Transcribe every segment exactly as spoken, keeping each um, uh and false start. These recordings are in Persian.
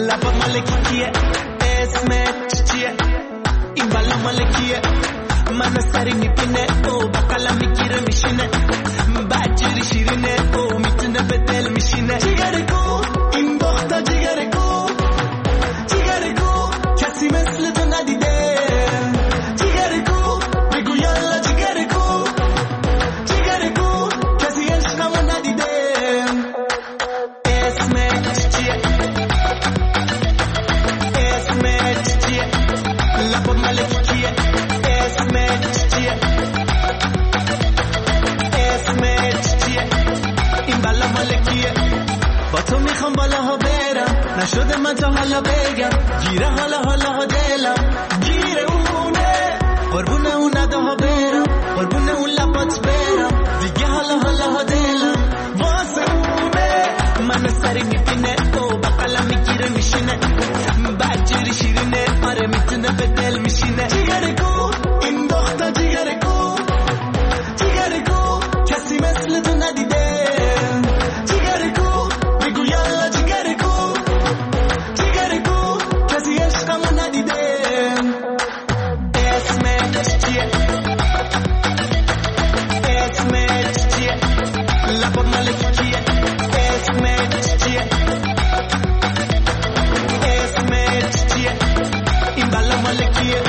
لبا مالکی کیه اسمت چیه این بالا مالکیه من سری میبینه او با قلم میگیره میشینه بدجوری شیرینه او میتونه به دل میشینه جیگر کو این دختر جیگر کو جیگر کو کسی مثل تو ندیده جیگر کو بگو یالا جیگر کو جیگر کو کسی عشقمو ندیده اسمت چیه اسمت چیه لبا مالکی کیه اسمت چیه اسمت چیه این بالا مالکیه با تو میخوام بالاها برم نشده من تا حالا بگم گیره حالا حالا ها دلم گیره اونه قربونه اون نداها برم قربونه اون لبات برم دیگه حالا حالا ها دلم واسه اونه من سری میبینه او با قلم میگیره میشینه بدجوری شیرینه آره میتونه به دل میشینه جیگر کو این دختر جیگر کو جیگر کو کسی مثل تو ندیده جیگر کو بگو یالا جیگر کو جیگر کو کسی عشقمو ندیده اسمت چیه اسمت چیه لبا مالکی کیه اسمت چیه اسمت چیه این بالا مالکیه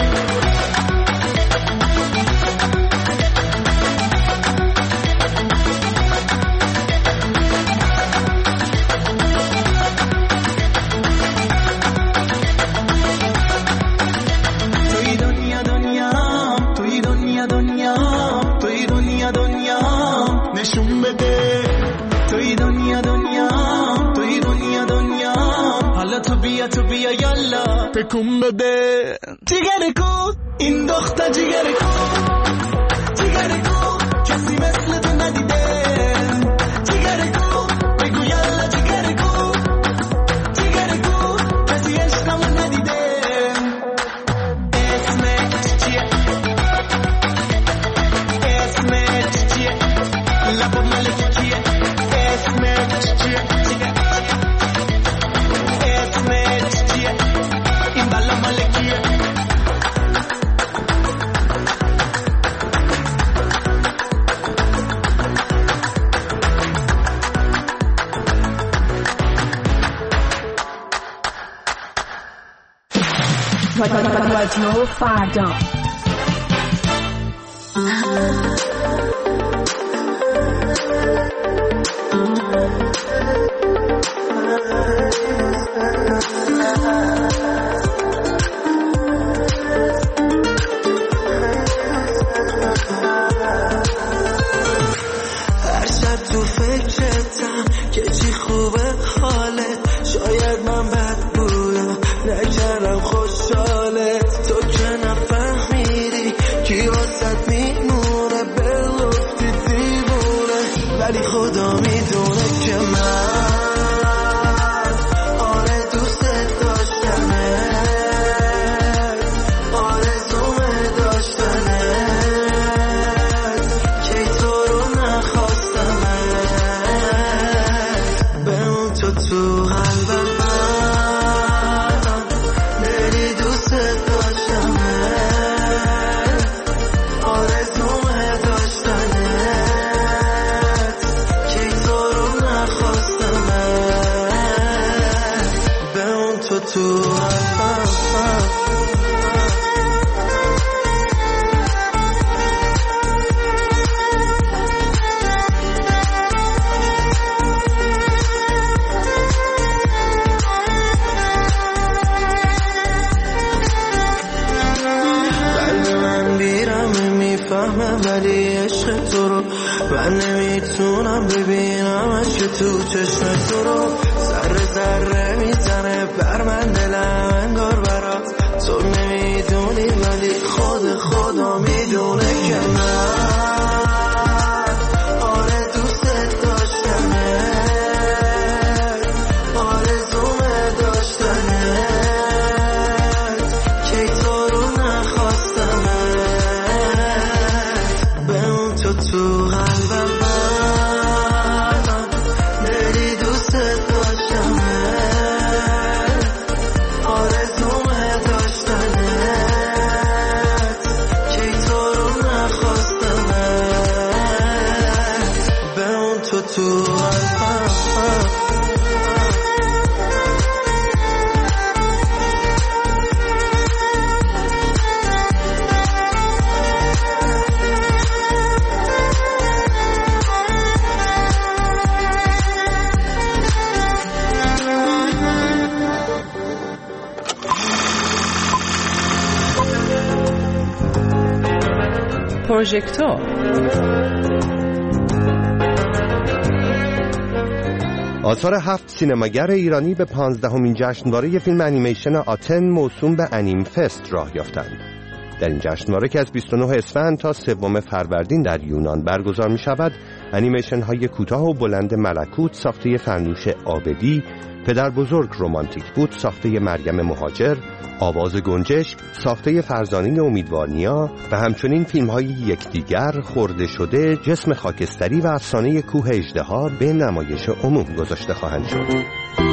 توی دنیا دنیا توی دنیا دنیا توی دنیا دنیا نشون بده توی دنیا دنیا توی دنیا دنیا حالا تو بیا تو بیا یالا تکون بده جیگر کو این دختر جیگر کو جیگر کو کسی مثل تو ندیده جیگر کو بگو یالا جیگر کو جیگر کو کسی عشقمو ندیده اسمت چیه اسمت چیه لبا مالکی کیه اسمت چیه اسمت چیه این بالا مالکیه رادیو فردا هر شب تو فکرتم که چی خوبه حالت شاید من بد بودم نکردم خوشحاله تو که نفهمیدی کی واسد میمونه به لطفی دیوونه ولی خدا میدونه که من آره دوست داشتمه آرزومه داشتنه که تو رو نخواستمه بمون تو تو قلبم دلی دوست داشتمه آرزومه داشتنه که تو رو نخواستمه بمون تو تو قلبم ولی عشق تو رو من نمیتونم ببینمش که تو چشم تو رو ذره ذره میزنه بر من دلم انگار برات تو نمیدونی ولی خود خدا میدونه که من آره دوست داشتمه آرزومه داشتنه که تو رو نخواستمه بمون تو تو قلبم من دلی دوست داشتمه پروژکتور. آثار هفت سینماگر ایرانی به پانزدهمین جشنواره فیلم انیمیشن آتن موسوم به انیم فست راه یافتند. در این جشنواره که از بیست و نه اسفند تا سوم فروردین در یونان برگزار می شود، انیمیشن های کوتاه و بلند ملکوت ساخته فرنوش عابدی، پدر بزرگ رومانتیک بود ساخته مریم مهاجر، آواز گنجش ساخته فرزانه امیدوارنیا و همچنین فیلم های یکدیگر، خورده شده، جسم خاکستری و افسانه کوه اژدها به نمایش عموم گذاشته خواهند شد.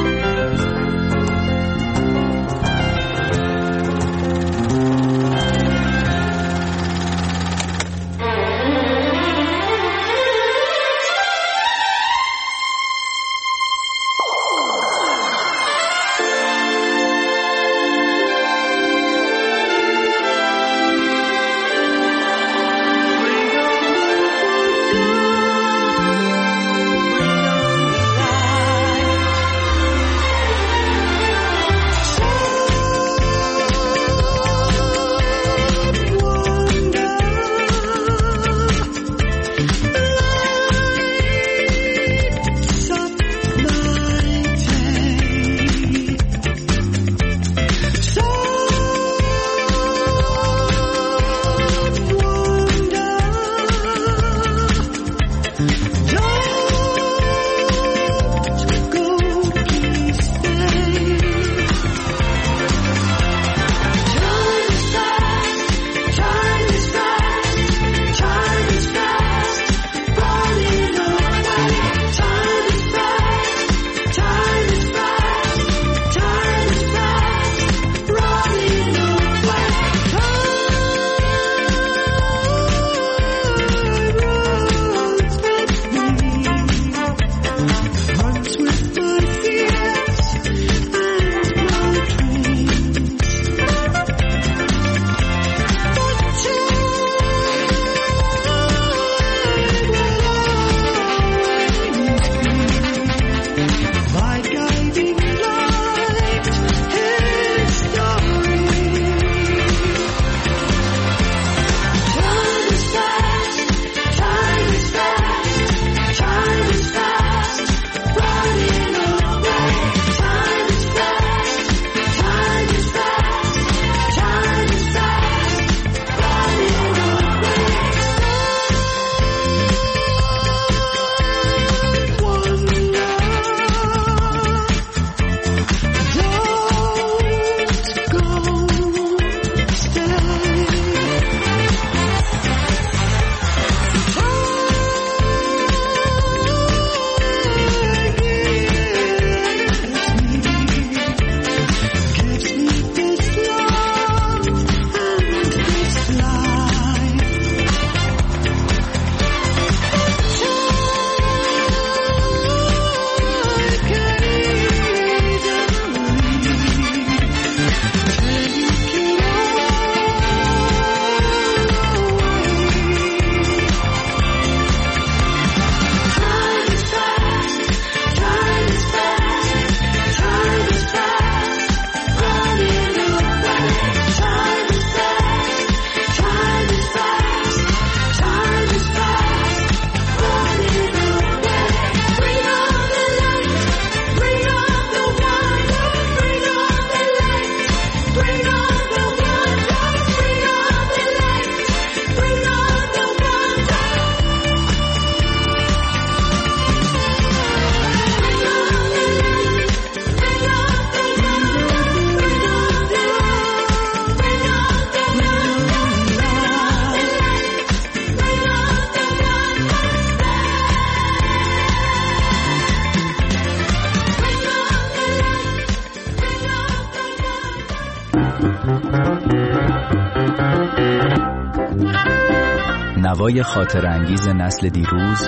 نوای خاطر انگیز نسل دیروز،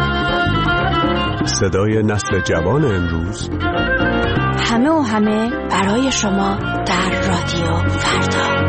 صدای نسل جوان امروز، همه و همه برای شما در رادیو فردا.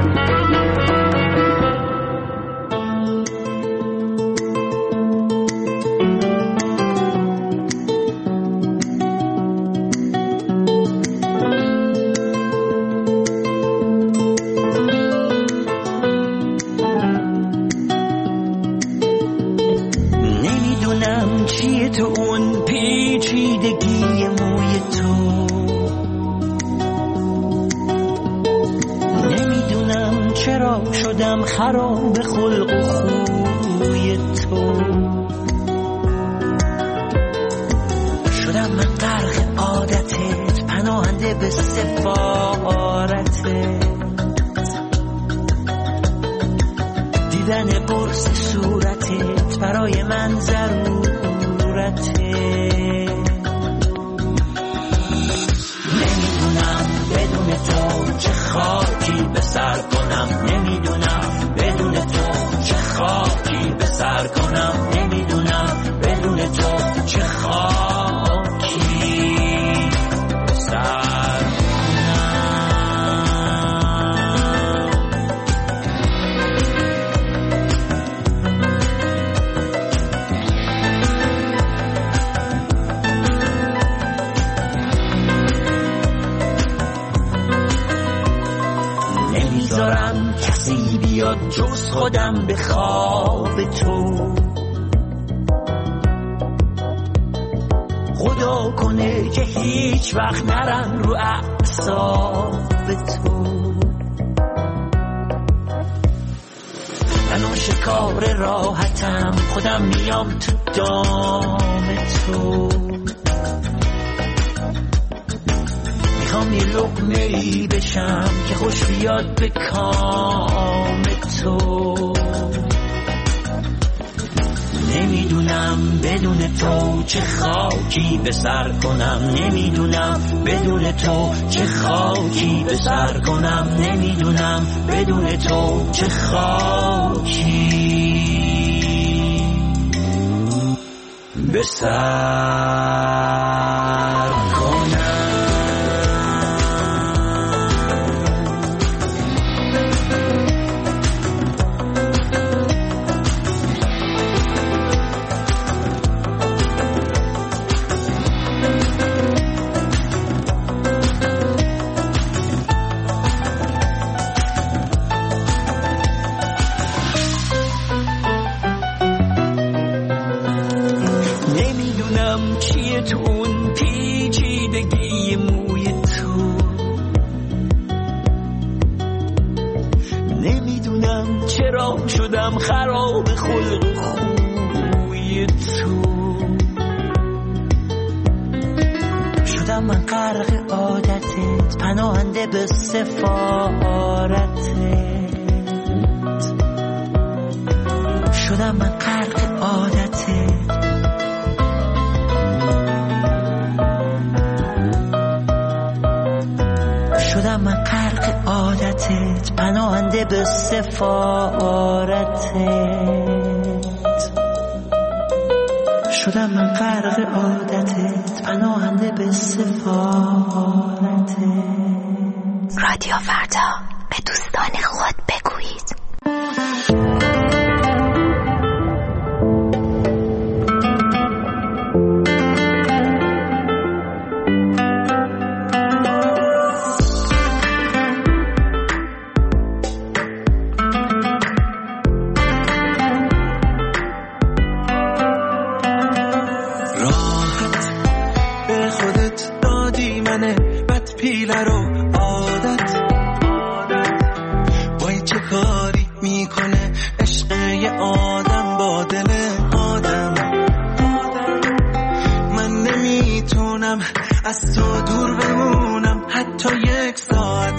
شدم خراب خلق و خوی تو، شدم من غرق عادتت، پناهنده به سفارتت، دیدن قرص صورتت برای من ضرورته. نمیدونم بدون تو چه خاکی به سر کنم، نمیدونم بدون تو چه خاکی به سر کنم، نمیدونم بدون تو چه خاکی به سر نمیذارم کسی بیاد جز خودم به خواب تو، خدا کنه که هیچ وقت نرم رو اعصاب تو. من شکار راحتم، خودم میام تو دام تو، میخوام یه لقمه‌ای بشم که خوش بیاد به کام تو. نمیدونم بدون تو چه خاکی به سر کنم، نمیدونم بدون تو چه خاکی به سر کنم، نمیدونم بدون تو چه خاکی به سر کنم. چیه تو اون پیچیدگی موی تو، نمیدونم چرا شدم خراب خلق خوی تو، شدم من غرق عادتت، پناهنده به سفارتت، شدم من غرق عادتت، شدم من غرق عادتت، پناهنده به سفارتت، شدم من غرق عادتت، پناهنده به سفارتت. رادیو فردا، به دوستان خود بگویید. پیله رو عادت وای چه کاری میکنه عشق یه آدم با دل آدم. من نمیتونم از تو دور بمونم حتی یک ساعت.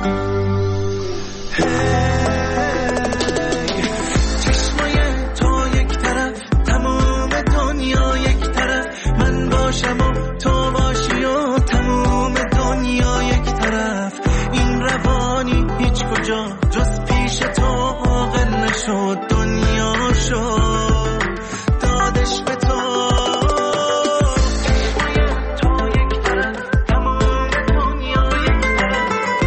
چشمای تو یک طرف، تمام دنیا یک طرف، من باشم و تو باشی و تمام دنیا یک طرف. این روانی هیچ کجا جز پیش تو عاقل نشد، دنیا شد دادش به تو. تو یک طرف، تمام دنیا یک طرف.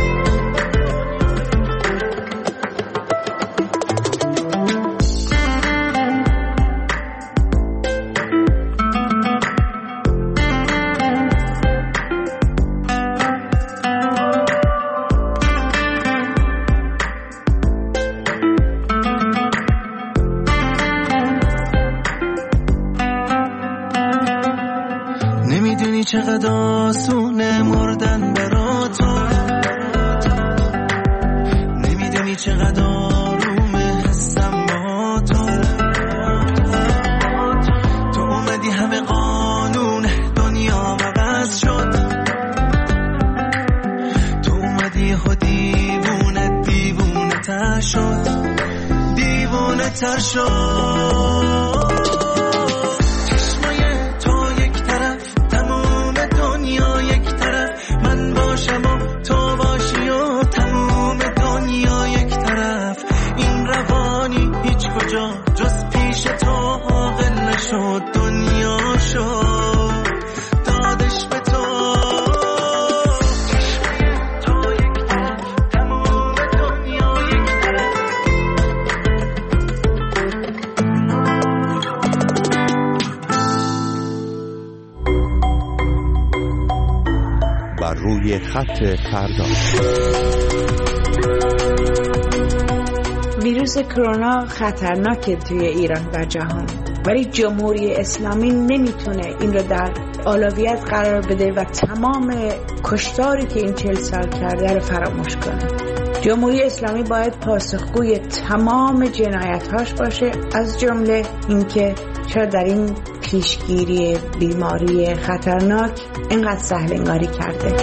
نمیدونی چقدر آسونه مردن برا تو، نمیدونی چقدر نشد دیوانه تر شد. چشمای تو یک طرف تمام دنیا یک طرف، من باشم و تو باشی و تمام دنیا یک طرف. این روانی هیچ کجا جز پیش تو عاقل نشد، دنیا شد دادش به تو. روی خط فردا. ویروس کرونا خطرناکه توی ایران و جهان، ولی جمهوری اسلامی نمیتونه این رو در اولویت قرار بده و تمام کشتاری که این چهل سال کرده رو فراموش کنه. جمهوری اسلامی باید پاسخگوی تمام جنایت‌هاش باشه، از جمله اینکه چرا در این پیشگیری بیماری خطرناک اینقدر سهل انگاری کرده.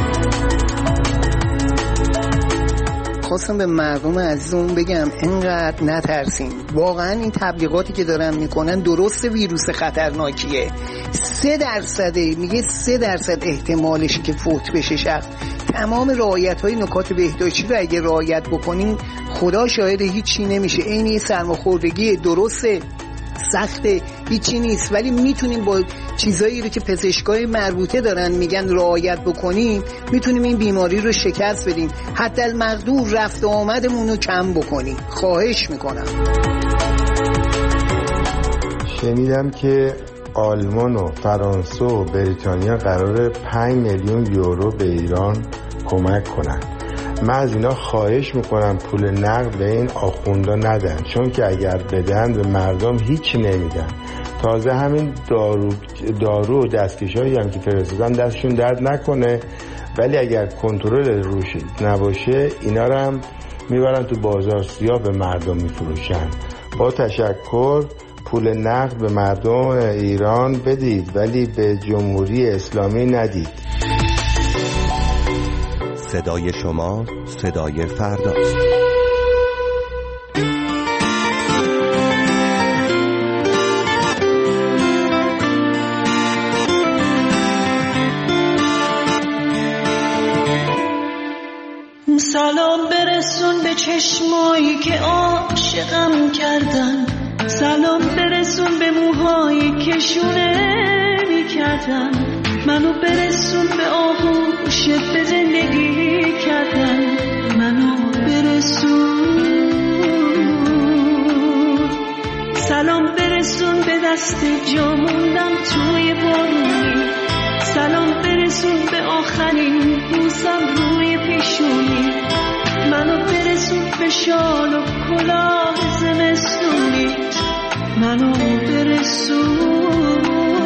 خواستم به مردم عزیزمون بگم اینقدر نترسین. واقعا این تبلیغاتی که دارن میکنن درست ویروس خطرناکیه. سه درصده، میگه سه درصد احتمالشه که فوت بشه شخص. تمام رعایت های نکات بهداشتی رو اگه رعایت بکنین خدا شاهد هیچی نمیشه. این یه سرماخوردگی درسته، سخته، هیچی نیست، ولی میتونیم با چیزایی رو که پزشکای مربوطه دارن میگن رعایت بکنیم، میتونیم این بیماری رو شکست بدیم، حتی المقدور رفت و آمدمون رو کم بکنیم. خواهش میکنم. شنیدم که آلمان و فرانسه و بریتانیا قراره پنج میلیون یورو به ایران کمک کنن. من از اینا خواهش میکنم پول نقد به این آخوندا ندن، چون که اگر بدن به مردم هیچی نمیدن. تازه همین دارو دارو و دستکشایی هم که فرستادن دستشون درد نکنه، ولی اگر کنترل روش نباشه اینا رو هم میبرن تو بازار سیاه به مردم میفروشن. با تشکر، پول نقد به مردم ایران بدید ولی به جمهوری اسلامی ندید. صدای شما صدای فرداست. سلام برسون به چشمایی که عاشقم کردن، سلام برسون به موهایی که شونه میکردن، منو برسون به آغوش به زندگی کردن، منو برسون. سلام برسون به دست جا موندم توی بارونی، سلام برسون به آخرین بوسم روی پیشونی، منو برسون به شال و کلاه زمستونی، منو برسون.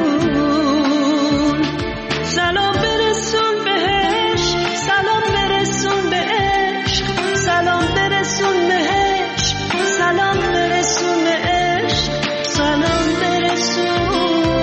سلام برسون بهش، سلام برسون به عشق، سلام برسون بهش، سلام برسون به عشق، سلام برسون.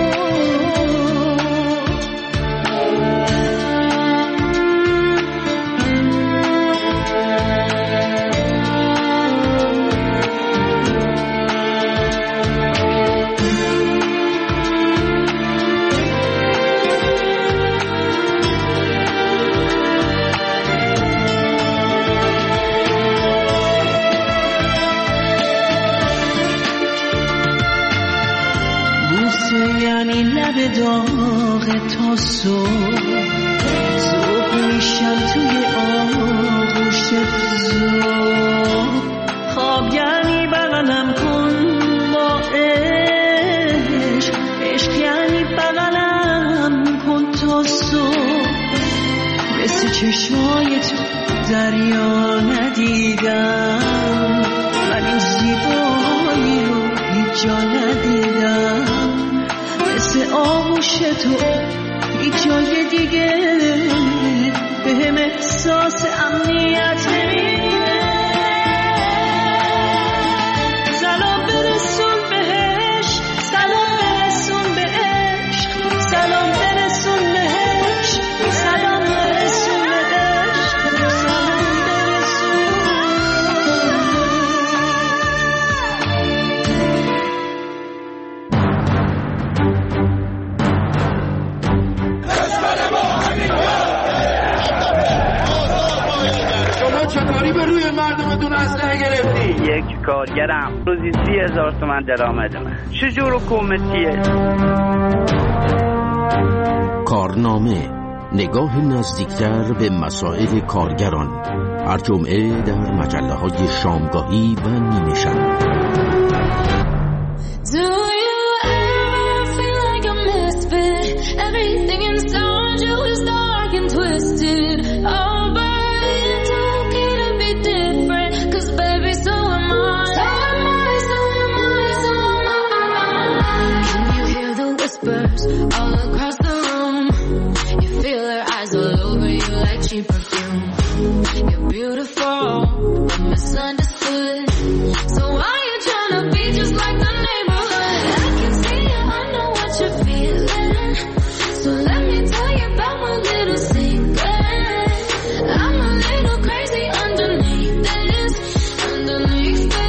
یعنی لب داغ تا صبح، صبح میشم توی آغوش زود، خواب یعنی بغلم کن با عشق، عشق یعنی بغلم کن تا صبح. مثل چشمای تو دریا ندیدم، ولی زیبایی رو هیچ جا ندیدم، مثل آغوش تو هیچ جای دیگه به هم احساس امنیت نمیده. سلام برسون بهش، سلام برسون به عشق، سلام برسون بهش، سلام برسون به عشق، سلام برسون. چطوری به روی مردمتون اسلحه گرفتی؟ یک کارگرم روزی سی هزار تومن درآمد من. چجور حکومتیه؟ کارنامه، نگاه نزدیکتر به مسائل کارگران، هر جمعه در مجله های شامگاهی و نیمه شب. all across the room. You feel her eyes all over you like cheap perfume. You're beautiful, but misunderstood. So why you tryna be just like the neighborhood? I can see you, I know what you're feeling. So let me tell you about my little secret. I'm a little crazy underneath this, underneath this.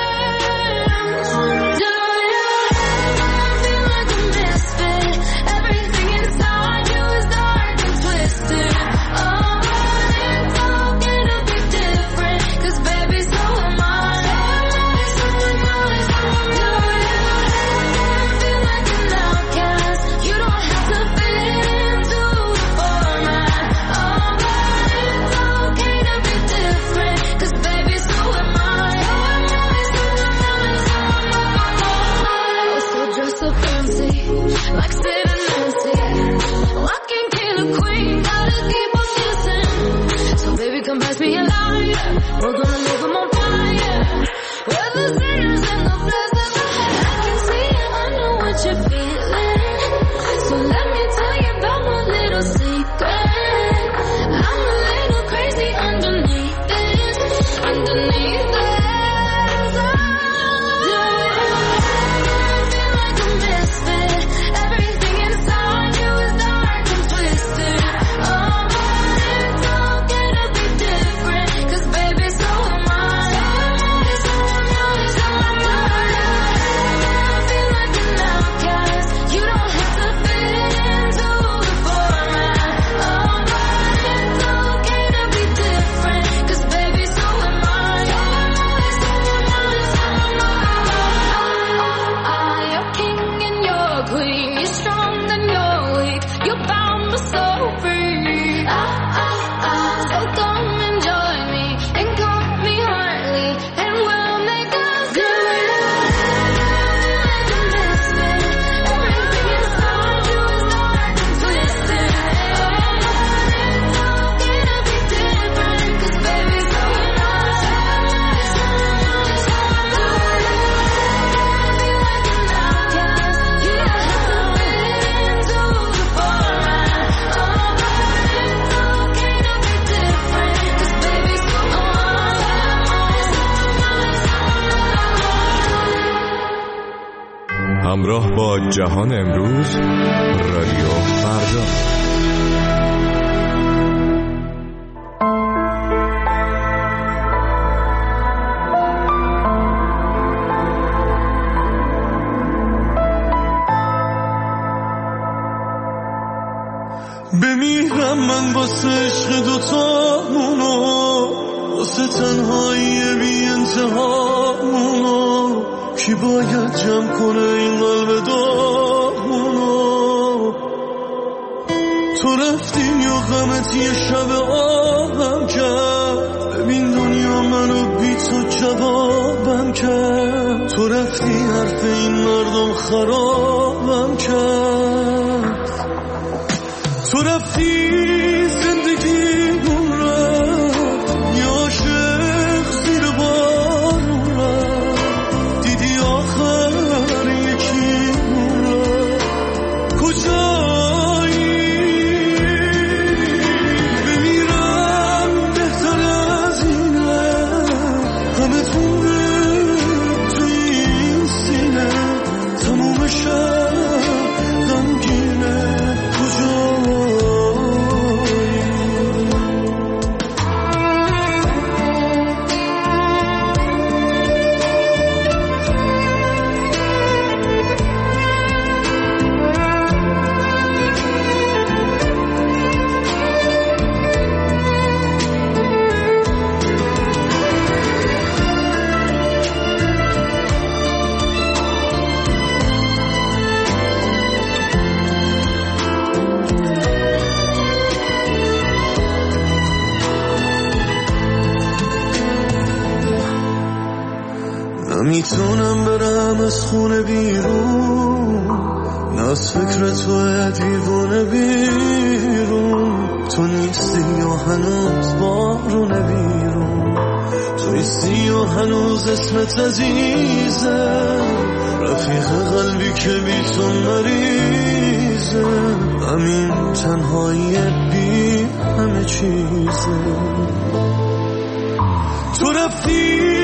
همراه با جهان امروز، رادیو فردا. بمیرم من واسه عشق دوتامونو، واسه تنهایی بی انتهامونو، کی باید جمع کنه این قلب داغمونو؟ تو رفتی یا غمت یه شب آبم کرد، ببین دنیا منو بی تو جوابم کرد. تو رفتی حرف این مردم خرابم کرد. تو رفتی زندگی مون رفت، یا عاشق زیر بارون رفت. دیدی آخر یکی مون رفت، کجایی؟ بمیرم بهتر از اینه، همه تونه تو این سینه، تموم شب غمگینه. کجایی؟ نمیتونم برم از خونه بیرون، نه از فکر تو دیوونه بیرون. تو نیستی و هنوز بارونه بیرون، تو نیستی و هنوز اسمت عزیزه، رفیق قلبی که بی تو مریضه. همین تنهایی بی همه چیزه. تو رفتی